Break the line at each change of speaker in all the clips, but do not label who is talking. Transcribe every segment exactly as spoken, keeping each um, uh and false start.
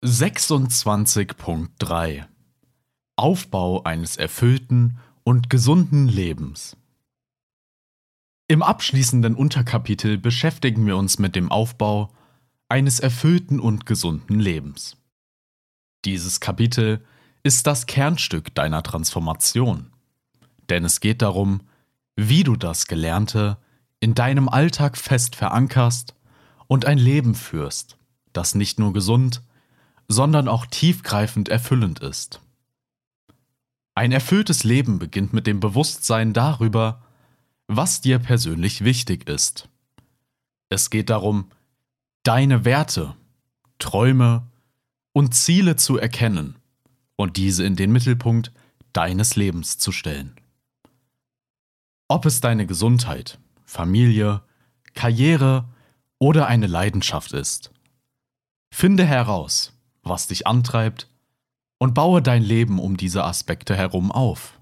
sechsundzwanzig Punkt drei Aufbau eines erfüllten und gesunden Lebens. Im abschließenden Unterkapitel beschäftigen wir uns mit dem Aufbau eines erfüllten und gesunden Lebens. Dieses Kapitel ist das Kernstück deiner Transformation, denn es geht darum, wie du das Gelernte in deinem Alltag fest verankerst und ein Leben führst, das nicht nur gesund, sondern auch tiefgreifend erfüllend ist. Ein erfülltes Leben beginnt mit dem Bewusstsein darüber, was dir persönlich wichtig ist. Es geht darum, deine Werte, Träume und Ziele zu erkennen und diese in den Mittelpunkt deines Lebens zu stellen. Ob es deine Gesundheit, Familie, Karriere oder eine Leidenschaft ist. Finde heraus, was dich antreibt, und baue dein Leben um diese Aspekte herum auf.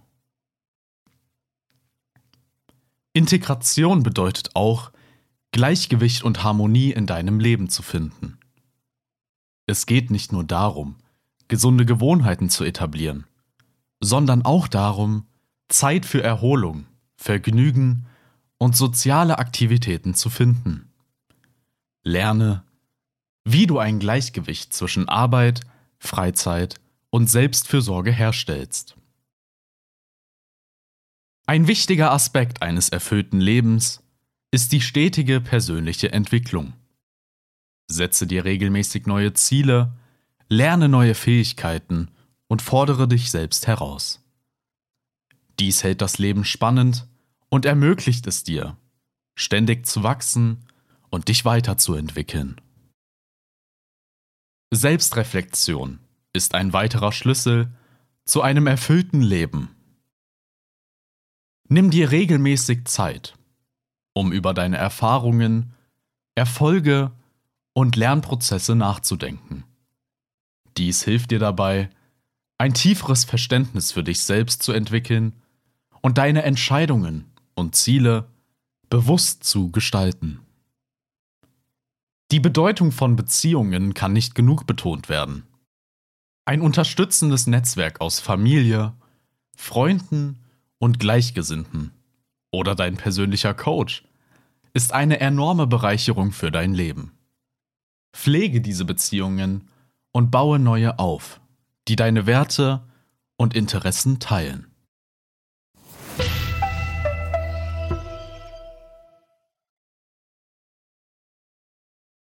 Integration bedeutet auch, Gleichgewicht und Harmonie in deinem Leben zu finden. Es geht nicht nur darum, gesunde Gewohnheiten zu etablieren, sondern auch darum, Zeit für Erholung, Vergnügen und soziale Aktivitäten zu finden. Lerne, wie du ein Gleichgewicht zwischen Arbeit, Freizeit und Selbstfürsorge herstellst. Ein wichtiger Aspekt eines erfüllten Lebens ist die stetige persönliche Entwicklung. Setze dir regelmäßig neue Ziele, lerne neue Fähigkeiten und fordere dich selbst heraus. Dies hält das Leben spannend und ermöglicht es dir, ständig zu wachsen und dich weiterzuentwickeln. Selbstreflexion ist ein weiterer Schlüssel zu einem erfüllten Leben. Nimm dir regelmäßig Zeit, um über deine Erfahrungen, Erfolge und Lernprozesse nachzudenken. Dies hilft dir dabei, ein tieferes Verständnis für dich selbst zu entwickeln und deine Entscheidungen und Ziele bewusst zu gestalten. Die Bedeutung von Beziehungen kann nicht genug betont werden. Ein unterstützendes Netzwerk aus Familie, Freunden und Gleichgesinnten oder dein persönlicher Coach ist eine enorme Bereicherung für dein Leben. Pflege diese Beziehungen und baue neue auf, die deine Werte und Interessen teilen.